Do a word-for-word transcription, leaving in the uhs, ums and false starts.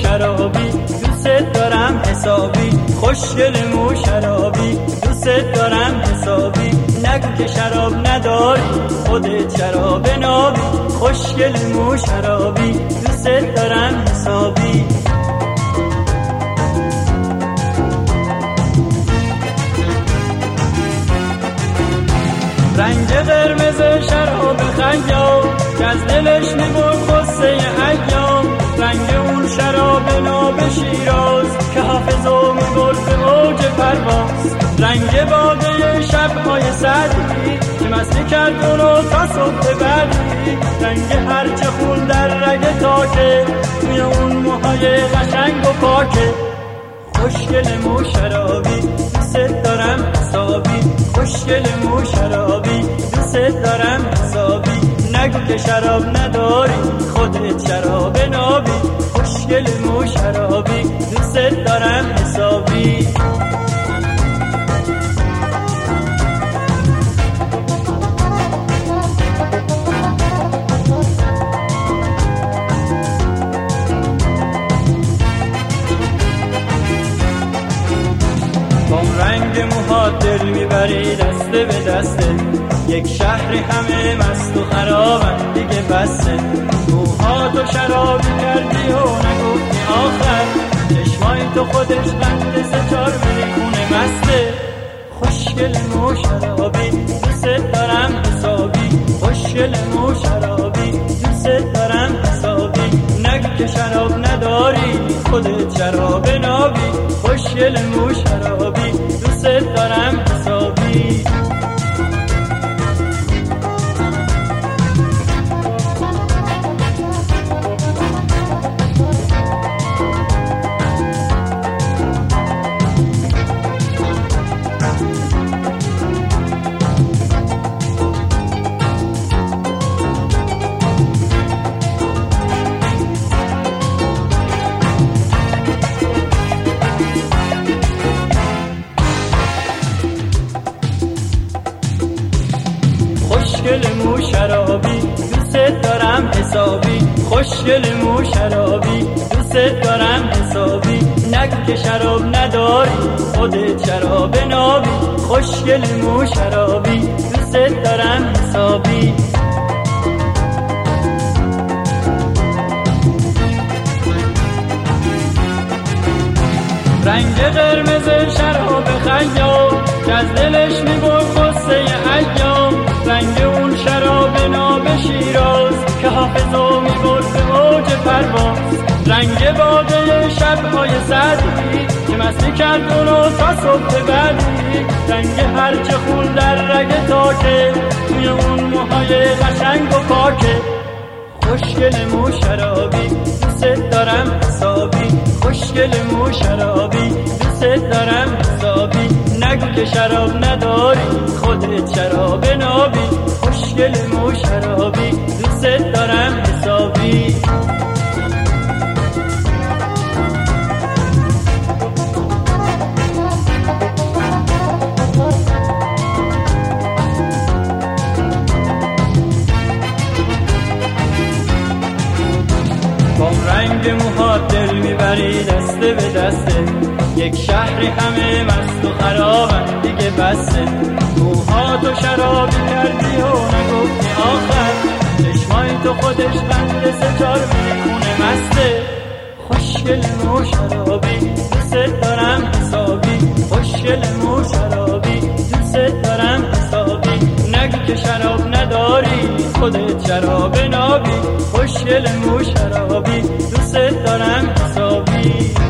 شرابی دوست دارم حسابی، خوشگل مو شرابی دوست دارم حسابی. نگو که شراب نداری خودت شراب نابی، خوشگل مو شرابی دوست دارم حسابی. رنگ قرمز شراب خیام که از دلش میبرد غصه ایام، رنگ اون شراب ناب شیراز که حافظو میبرد به اوج پرواز. رنگ باده شبهای سردی که مستی کرد اونو تا صبح بعدی، رنگ هرچه خون در رگ تاکه توی اون موهای قشنگ و پاکه. خوشگل مو شرابی دوست دارم حسابی، خوشگل مو شرابی دوست دارم حسابی. نگو که شراب نداری خودت شراب نابی، خوشگل مو شرابی دوست دارم حسابی. رنگ موهات دل میبری دسته به دسته، یک شهری همه مست و خرابن دیگه بسته. موهاتو شرابی کردی و نگفتی آخر، چشمای تو خودش بند سه چار میخونه مسته. خوشگل مو شرابی دوست دارم حسابی، خوشگل مو شرابی دوست دارم حسابی. نگو که شراب نداری خودت شراب نابی، خوشگل مو شرابی دوست دارم حسابی. خوشگل مو شرابی دوست دارم حسابی، خوشگل مو شرابی دوست دارم حسابی. نگو که شراب نداری خودت شراب نابی، خوشگل مو شرابی دوست دارم حسابی. رنگ قرمز شراب خیام که از دلش میبرد غصه ایام، رنگ اون شراب ناب شیراز که حافظو میبرد به اوج پرواز. رنگ باده شبهای سردی که مستی کرد اونو تا صبح بعدی، رنگ هرچه خون در رگ تاکه توی اون موهای قشنگ و پاکه. خوشگل مو شرابی دوست دارم حسابی، خوشگل مو شرابی دوست دارم حسابی. نگو که شراب نداری خودت شراب نابی، خوشگل مو شرابی دوست دارم حسابی. رنگ موهات دل میبری دسته به دسته، یک شهری همه مست و خرابن دیگه بسته. موهاتو شرابی کردی و نگفتی آخر، چشمای تو خودش بند سه چار میخونه مسته. خوشگل مو شرابی دوست دارم حسابی، خوشگل مو شرابی دوست دارم حسابی. نگو که شراب نداری خودت شراب نابی، خوشگل مو شرابی دوست دارم حسابی.